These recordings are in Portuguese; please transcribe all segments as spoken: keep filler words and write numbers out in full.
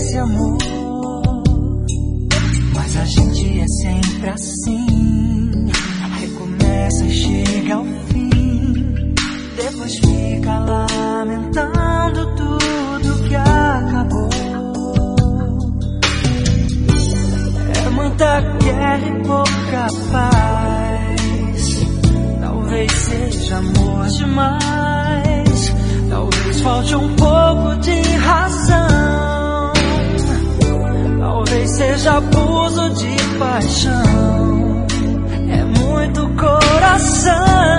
desse amor. Mas a gente é sempre assim, recomeça e chega ao fim, depois fica lamentando tudo que acabou. É muita guerra e pouca paz, talvez seja amor demais, talvez falte um pouco de razão, talvez seja abuso de paixão, é muito coração.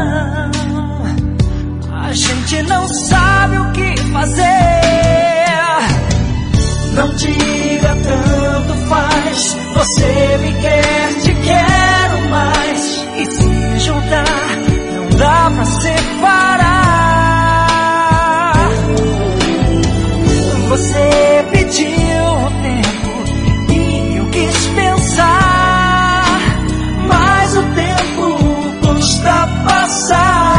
A gente não sabe o que fazer. Não diga tanto faz, você me quer, te quero mais, e se juntar não dá pra separar. Você pediu um tempo e eu quis pensar, mas o tempo custa passar.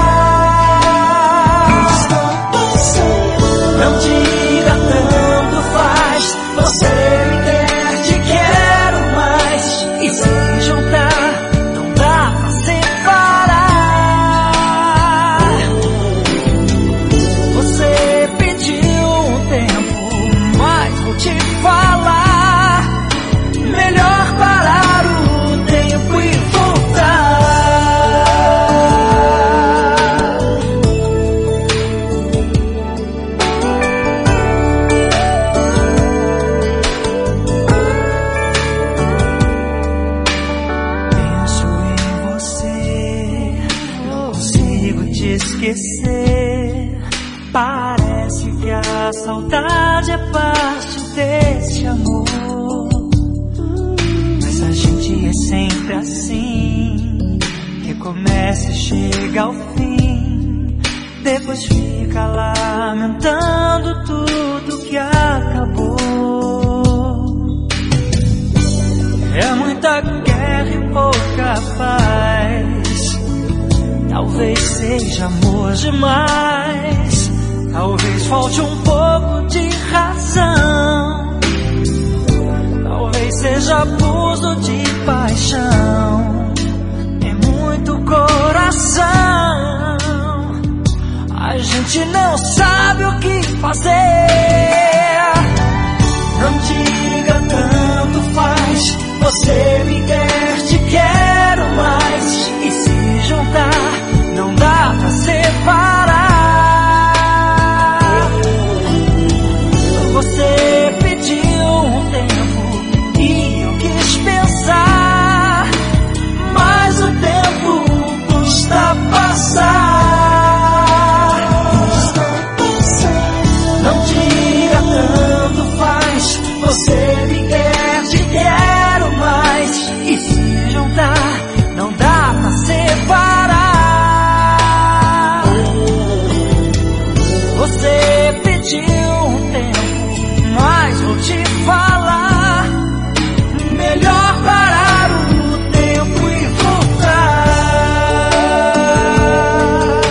Não diga tanto faz, você me quer, te quero mais, e se juntar não dá pra separar. Você pediu um tempo, mas vou te falar, melhor parar o tempo e voltar. Penso em você, não consigo te esquecer. Parece que a saudade é parte desse amor, mas a gente é sempre assim, recomeça e chega ao fim, depois fica lamentando tudo que acabou. É muita guerra e pouca paz, talvez seja amor demais, talvez falte um pouco de razão, talvez seja abuso de paixão, é muito coração. A gente não sabe o que fazer. Não diga tanto faz, você me quer, te quero mais, e se juntar não dá pra separar. Você pediu um tempo e eu quis pensar, mas o tempo custa passar. Não diga tanto faz, você me quer, te quero mais, e se juntar não dá pra separar. Você pediu um tempo, mas vou te falar, melhor parar o tempo e voltar.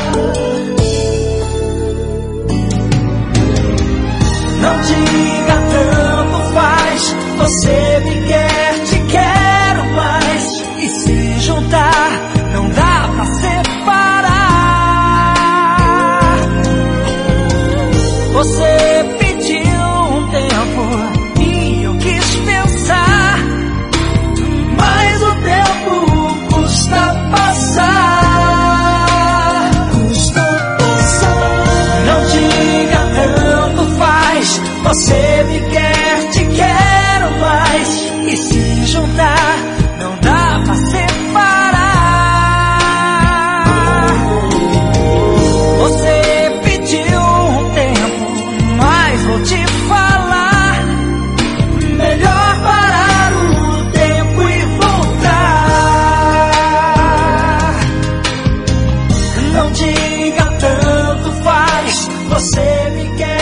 Não diga tanto faz, você me quer, te quero mais, e se juntar não dá pra separar. Você pediu um tempo e eu quis pensar, mas o tempo custa passar. Custa passar. Não diga tanto faz, você me quer, te quero mais, e se juntar não dá pra separar. Você pediu um tempo, mas vou te falar, melhor parar o tempo e voltar. Não diga tanto faz, você me quer.